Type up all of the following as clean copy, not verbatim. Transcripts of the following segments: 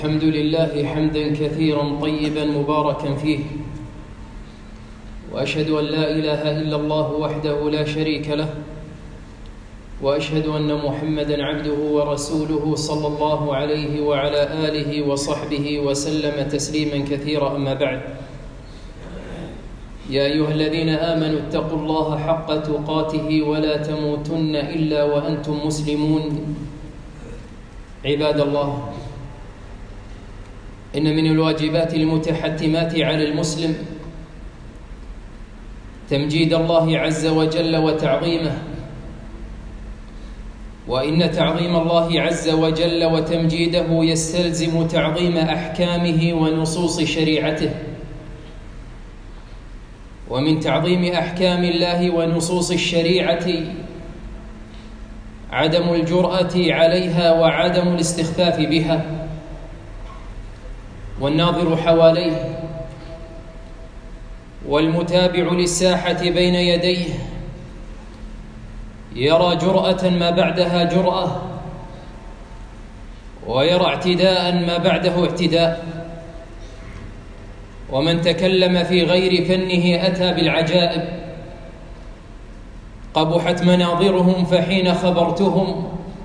الحمد لله حمدا كثيرا طيبا مباركا فيه، وأشهد أن لا إله إلا الله وحده لا شريك له، وأشهد أن محمدا عبده ورسوله صلى الله عليه وعلى آله وصحبه وسلم تسليما كثيرا. أما بعد، يا أيها الذين آمنوا اتقوا الله حق تقاته ولا تموتن إلا وأنتم مسلمون. عباد الله، إن من الواجبات المتحتمات على المسلم تمجيد الله عز وجل وتعظيمه، وإن تعظيم الله عز وجل وتمجيده يستلزم تعظيم أحكامه ونصوص شريعته. ومن تعظيم أحكام الله ونصوص الشريعة عدم الجرأة عليها وعدم الاستخفاف بها، والناظر حواليه والمتابع للساحة بين يديه يرى جرأة ما بعدها جرأة، ويرى اعتداء ما بعده اعتداء. ومن تكلم في غير فنه أتى بالعجائب. قبحت مناظرهم فحين خبرتهم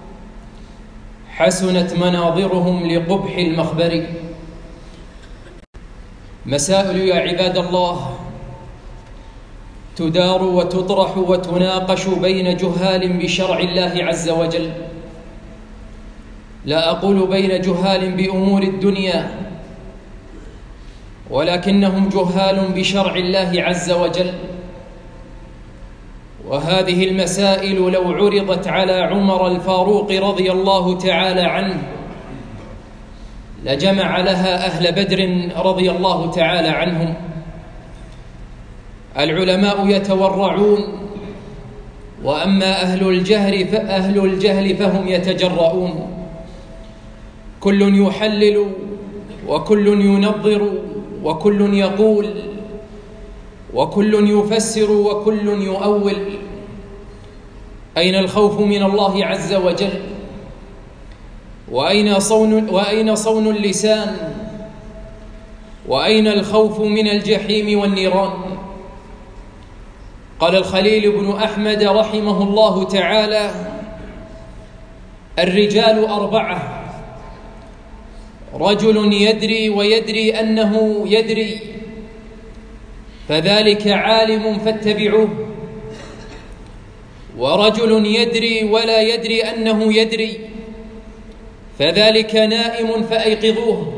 حسنت مناظرهم لقبح المخبر. مسائل يا عباد الله تدار وتطرح وتناقش بين جهال بشرع الله عز وجل، لا أقول بين جهال بأمور الدنيا، ولكنهم جهال بشرع الله عز وجل. وهذه المسائل لو عرضت على عمر الفاروق رضي الله تعالى عنه لجمع لها أهل بدر رضي الله تعالى عنهم. العلماء يتورعون، وأما أهل الجهل فهم يتجرؤون. كل يحلل وكل ينظر وكل يقول وكل يفسر وكل يؤول. أين الخوف من الله عز وجل؟ وأين صون اللسان؟ وأين الخوف من الجحيم والنيران؟ قال الخليل بن أحمد رحمه الله تعالى: الرجال أربعة: رجل يدري ويدري أنه يدري فذلك عالم فاتبعوه، ورجل يدري ولا يدري أنه يدري فذلك نائم فأيقظوه،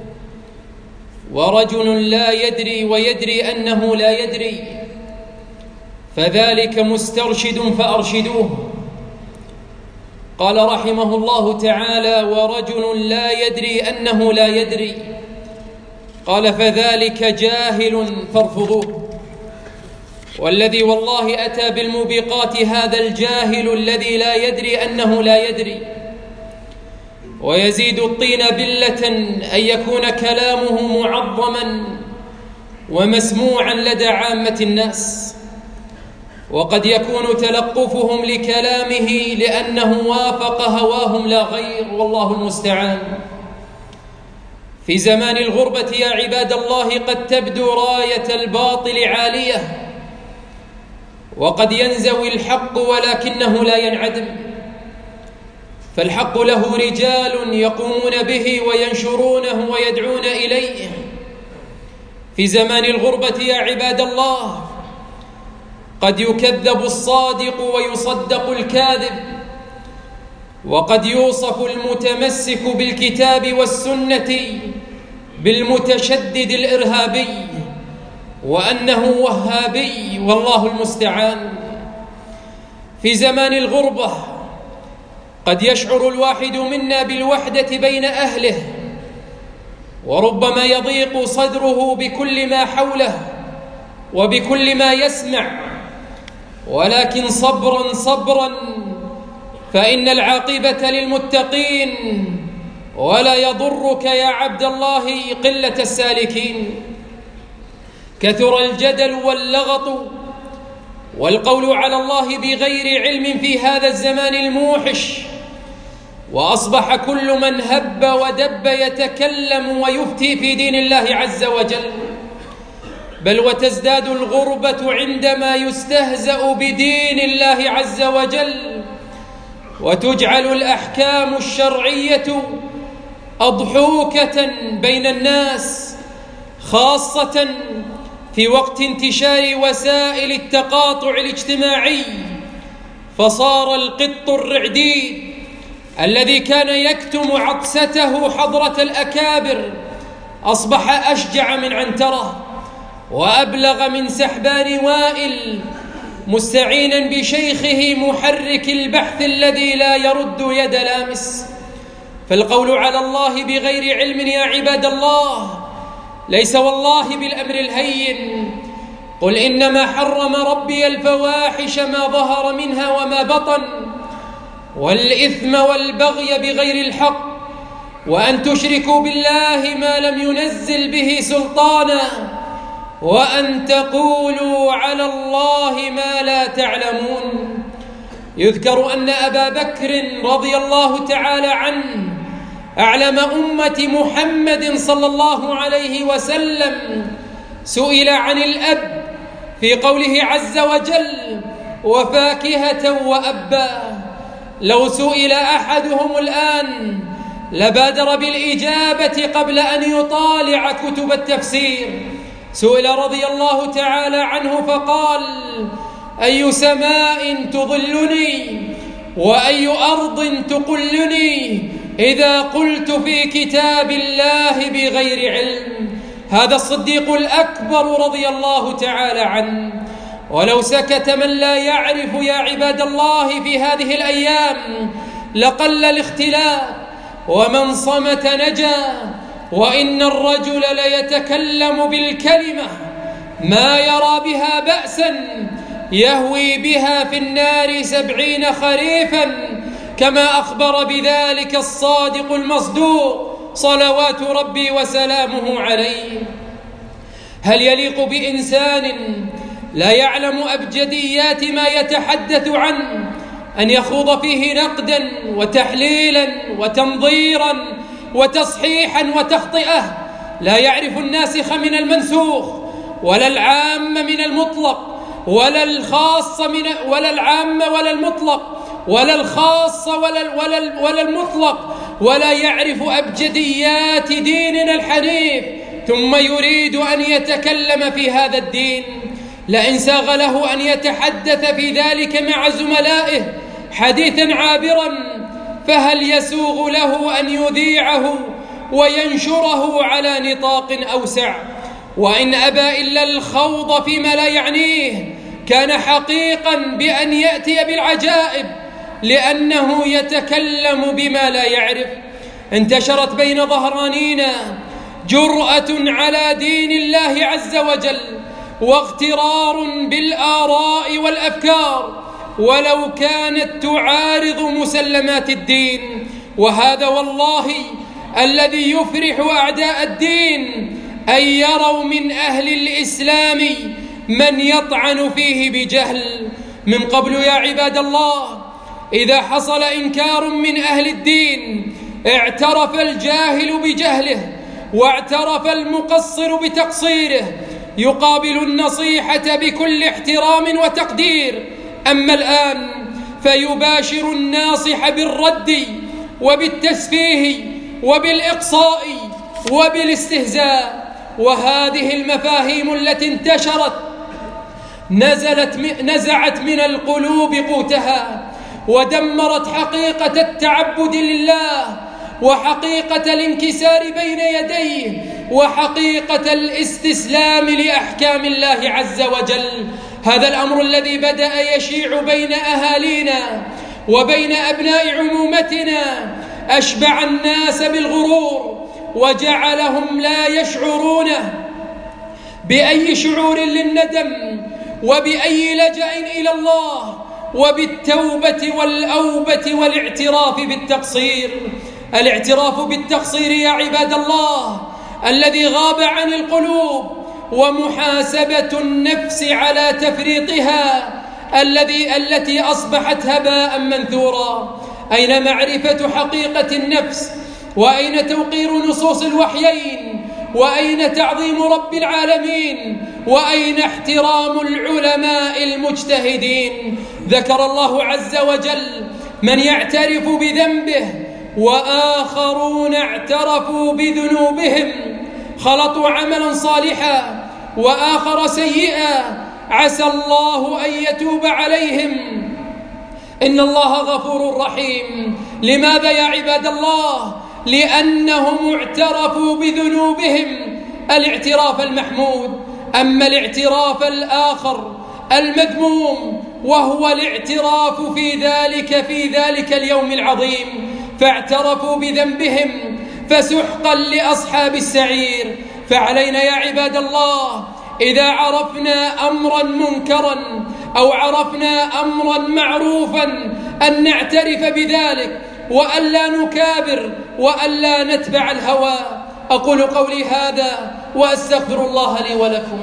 ورجل لا يدري ويدري أنه لا يدري فذلك مسترشد فأرشدوه. قال رحمه الله تعالى: ورجل لا يدري أنه لا يدري قال فذلك جاهل فارفضوه. والذي والله أتى بالموبقات هذا الجاهل الذي لا يدري أنه لا يدري. ويزيد الطين بلة أن يكون كلامه معظما ومسموعا لدى عامة الناس، وقد يكون تلقفهم لكلامه لأنه وافق هواهم لا غير، والله المستعان. في زمان الغربة يا عباد الله قد تبدو راية الباطل عالية، وقد ينزوي الحق ولكنه لا ينعدم، فالحق له رجال يقومون به وينشرونه ويدعون إليه. في زمان الغربة يا عباد الله قد يكذب الصادق ويصدق الكاذب، وقد يوصف المتمسك بالكتاب والسنة بالمتشدد الإرهابي وأنه وهابي، والله المستعان. في زمان الغربة قد يشعر الواحد منا بالوحدة بين أهله، وربما يضيق صدره بكل ما حوله وبكل ما يسمع، ولكن صبرا صبرا، فإن العاقبة للمتقين، ولا يضرك يا عبد الله قلة السالكين. كثر الجدل واللغط والقول على الله بغير علم في هذا الزمان الموحش، وأصبح كل من هب ودب يتكلم ويفتي في دين الله عز وجل، بل وتزداد الغربة عندما يستهزأ بدين الله عز وجل، وتجعل الأحكام الشرعية أضحوكة بين الناس، خاصة في وقت انتشار وسائل التقاطع الاجتماعي. فصار القط الرعديد الذي كان يكتم عطسته حضرة الأكابر أصبح أشجع من عنترة وأبلغ من سحبان وائل، مستعينا بشيخه محرك البحث الذي لا يرد يد لامس. فالقول على الله بغير علم يا عباد الله ليس والله بالأمر الهين. قل إنما حرم ربي الفواحش ما ظهر منها وما بطن، والإثم والبغي بغير الحق، وأن تشركوا بالله ما لم ينزل به سلطانا، وأن تقولوا على الله ما لا تعلمون. يذكر أن أبا بكر رضي الله تعالى عنه أعلم أمة محمد صلى الله عليه وسلم سئل عن الأب في قوله عز وجل وفاكهة وأبا. لو سئل أحدهم الآن لبادر بالإجابة قبل أن يطالع كتب التفسير. سئل رضي الله تعالى عنه فقال أي سماء تظلني وأي أرض تقلني إذا قلت في كتاب الله بغير علم. هذا الصديق الأكبر رضي الله تعالى عنه. ولو سكت من لا يعرف يا عباد الله في هذه الأيام لقل الاختلاف، ومن صمت نجا. وإن الرجل ليتكلم بالكلمة ما يرى بها بأسا يهوي بها في النار 70 خريفا، كما أخبر بذلك الصادق المصدوق صلوات ربي وسلامه عليه. هل يليق بإنسان لا يعلم أبجديات ما يتحدث عنه أن يخوض فيه نقدا وتحليلا وتنظيرا وتصحيحا وتخطئة، لا يعرف الناسخ من المنسوخ ولا العام من المطلق ولا الخاص ولا العام ولا المطلق ولا الخاص ولا المطلق، ولا يعرف أبجديات ديننا الحنيف، ثم يريد أن يتكلم في هذا الدين؟ لئن ساغ له أن يتحدث في ذلك مع زملائه حديثا عابرا، فهل يسوغ له أن يذيعه وينشره على نطاق أوسع؟ وإن أبى إلا الخوض فيما لا يعنيه كان حقيقا بأن يأتي بالعجائب، لأنه يتكلم بما لا يعرف. انتشرت بين ظهرانينا جرأة على دين الله عز وجل واغترار بالآراء والأفكار ولو كانت تعارض مسلمات الدين، وهذا والله الذي يفرح أعداء الدين أن يروا من أهل الإسلام من يطعن فيه بجهل. من قبل يا عباد الله إذا حصل إنكار من أهل الدين اعترف الجاهل بجهله واعترف المقصر بتقصيره، يقابل النصيحة بكل احترام وتقدير. أما الآن فيباشر الناصح بالرد وبالتسفيه وبالإقصاء وبالاستهزاء. وهذه المفاهيم التي انتشرت نزعت من القلوب قوتها ودمرت حقيقة التعبد لله وحقيقة الانكسار بين يديه وحقيقة الاستسلام لأحكام الله عز وجل. هذا الأمر الذي بدأ يشيع بين أهالينا وبين أبناء عمومتنا أشبع الناس بالغرور وجعلهم لا يشعرون بأي شعور للندم وبأي لجأ إلى الله وبالتوبة والأوبة والاعتراف بالتقصير. الاعتراف بالتقصير يا عباد الله الذي غاب عن القلوب، ومحاسبة النفس على تفريطها التي أصبحت هباء منثورا. أين معرفة حقيقة النفس؟ وأين توقير نصوص الوحيين؟ وأين تعظيم رب العالمين؟ وأين احترام العلماء المجتهدين؟ ذكر الله عز وجل من يعترف بذنبه وآخرون اعترفوا بذنوبهم، خلطوا عملا صالحا وآخر سيئا، عسى الله أن يتوب عليهم، إن الله غفور رحيم. لماذا يا عباد الله؟ لأنهم اعترفوا بذنوبهم، الاعتراف المحمود. أما الاعتراف الآخر المذموم وهو الاعتراف في ذلك اليوم العظيم، فاعترفوا بذنبهم فسحقا لأصحاب السعير. فعلينا يا عباد الله إذا عرفنا أمرا منكرا أو عرفنا أمرا معروفا أن نعترف بذلك وألا نكابر وألا نتبع الهوى. أقول قولي هذا وأستغفر الله لي ولكم.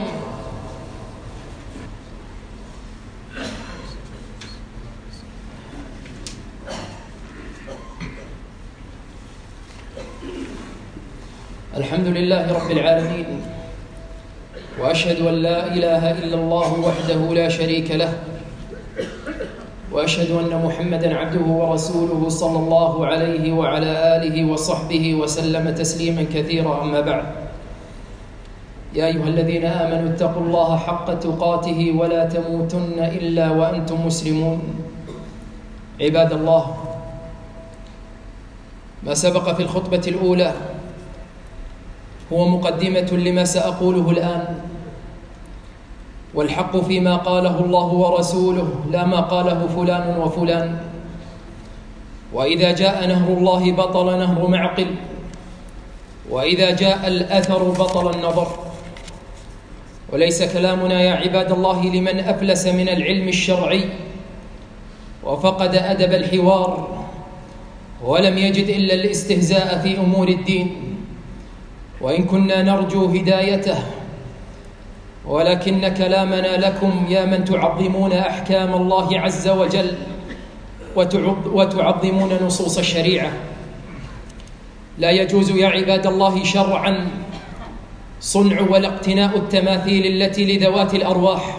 الحمد لله رب العالمين، وأشهد أن لا إله إلا الله وحده لا شريك له، وأشهد أن محمدًا عبده ورسوله صلى الله عليه وعلى آله وصحبه وسلم تسليمًا كثيرا. أما بعد، يا أيها الذين آمنوا اتقوا الله حق تقاته ولا تموتن إلا وأنتم مسلمون. عباد الله، ما سبق في الخطبة الأولى هو مقدمة لما سأقوله الآن، والحق فيما قاله الله ورسوله لا ما قاله فلان وفلان. وإذا جاء نهر الله بطل نهر معقل، وإذا جاء الأثر بطل النظر. وليس كلامنا يا عباد الله لمن أفلس من العلم الشرعي وفقد أدب الحوار ولم يجد إلا الاستهزاء في أمور الدين، وإن كنا نرجو هدايته، ولكن كلامنا لكم يا من تعظمون أحكام الله عز وجل وتعظمون نصوص الشريعة. لا يجوز يا عباد الله شرعا صنع ولا اقتناء التماثيل التي لذوات الأرواح،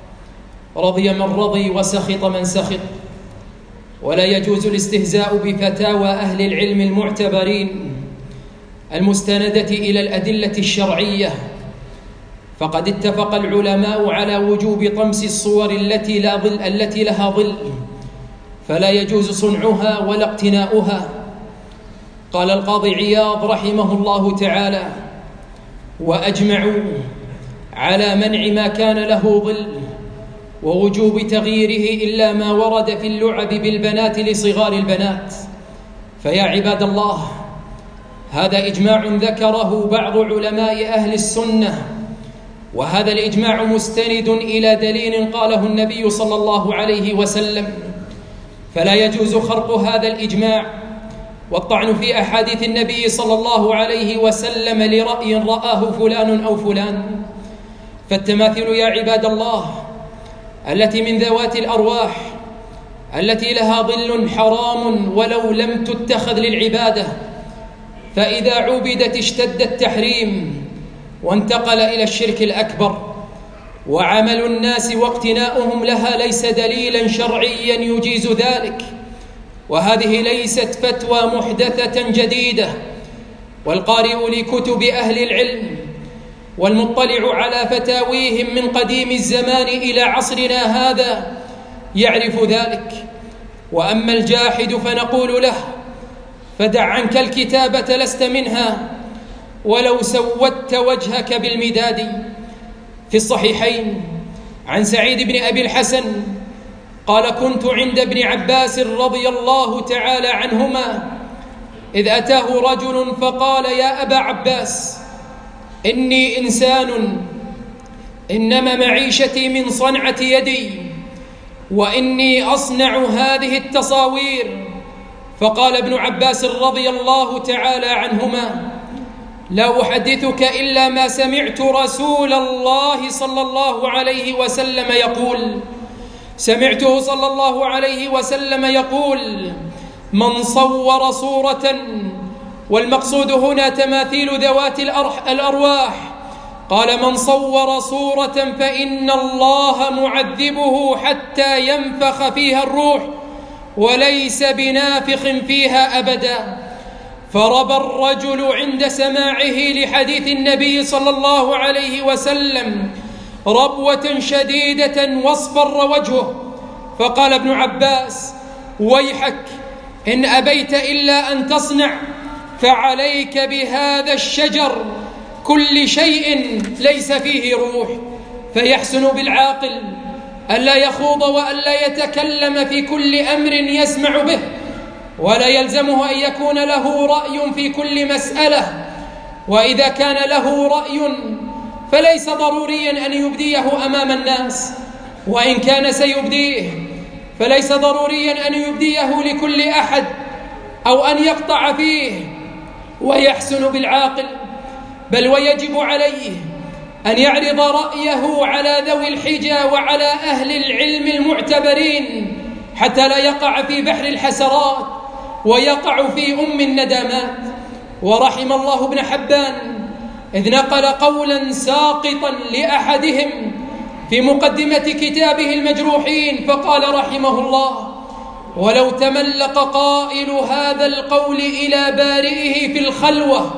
رضي من رضي وسخط من سخط. ولا يجوز الاستهزاء بفتاوى أهل العلم المعتبرين المستندة إلى الأدلة الشرعية، فقد اتفق العلماء على وجوب طمس الصور التي لها ظل، فلا يجوز صنعها ولا اقتناؤها. قال القاضي عياض رحمه الله تعالى: وأجمعوا على منع ما كان له ظل ووجوب تغييره إلا ما ورد في اللعب بالبنات لصغار البنات. فيا عباد الله، هذا إجماع ذكره بعض علماء أهل السنة، وهذا الإجماع مستند إلى دليل قاله النبي صلى الله عليه وسلم، فلا يجوز خرق هذا الإجماع والطعن في أحاديث النبي صلى الله عليه وسلم لرأي رآه فلان أو فلان. فالتماثيل يا عباد الله التي من ذوات الأرواح التي لها ظل حرام ولو لم تتخذ للعبادة، فإذا عبدت اشتد التحريم وانتقل إلى الشرك الأكبر. وعمل الناس واقتناؤهم لها ليس دليلا شرعيا يجيز ذلك، وهذه ليست فتوى محدثة جديدة. والقارئ لكتب أهل العلم والمطلع على فتاويهم من قديم الزمان إلى عصرنا هذا يعرف ذلك. وأما الجاحد فنقول له: فدع عنك الكتابة لست منها ولو سودت وجهك بالمداد. في الصحيحين عن سعيد بن أبي الحسن قال: كنت عند ابن عباس رضي الله تعالى عنهما إذ أتاه رجل فقال: يا أبا عباس، إني إنسان إنما معيشتي من صنعة يدي، وإني أصنع هذه التصاوير. فقال ابن عباس رضي الله تعالى عنهما: لا أحدثك إلا ما سمعت رسول الله صلى الله عليه وسلم يقول. سمعته صلى الله عليه وسلم يقول: من صور صورة، والمقصود هنا تماثيل ذوات الأرواح، قال من صور صورة فإن الله معذبه حتى ينفخ فيها الروح وليس بنافخ فيها أبدا. فربى الرجل عند سماعه لحديث النبي صلى الله عليه وسلم ربوة شديدة واصفر وجهه، فقال ابن عباس: ويحك إن أبيت إلا أن تصنع فعليك بهذا الشجر كل شيء ليس فيه روح. فيحسن بالعاقل ألا يخوض وألا يتكلم في كل أمر يسمع به، ولا يلزمه أن يكون له رأي في كل مسألة، وإذا كان له رأي فليس ضروريا أن يبديه أمام الناس، وإن كان سيبديه فليس ضروريا أن يبديه لكل أحد أو أن يقطع فيه. ويحسن بالعاقل بل ويجب عليه أن يعرض رأيه على ذوي الحجى وعلى أهل العلم المعتبرين حتى لا يقع في بحر الحسرات ويقع في الندامات. ورحم الله ابن حبان إذ نقل قولا ساقطا لأحدهم في مقدمة كتابه المجروحين، فقال رحمه الله: ولو تملق قائل هذا القول إلى بارئه في الخلوة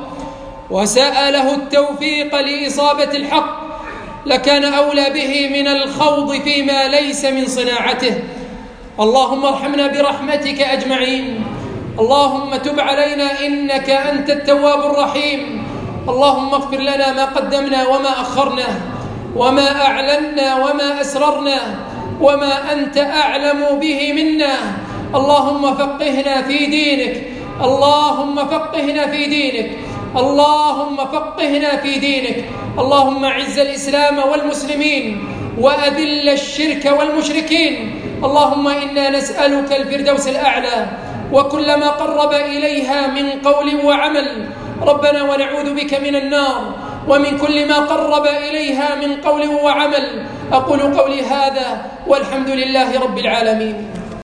وسأله التوفيق لإصابة الحق لكان أولى به من الخوض فيما ليس من صناعته. اللهم ارحمنا برحمتك أجمعين. اللهم تب علينا إنك أنت التواب الرحيم. اللهم اغفر لنا ما قدمنا وما أخرنا وما أعلنا وما أسررنا وما أنت أعلم به منا. اللهم فقهنا في دينك، اللهم فقهنا في دينك، اللهم فقهنا في دينك. اللهم أعز الإسلام والمسلمين وأذل الشرك والمشركين. اللهم إنا نسألك الفردوس الأعلى وكل ما قرب إليها من قول وعمل. ربنا ونعوذ بك من النار ومن كل ما قرب إليها من قول وعمل. أقول قولي هذا والحمد لله رب العالمين.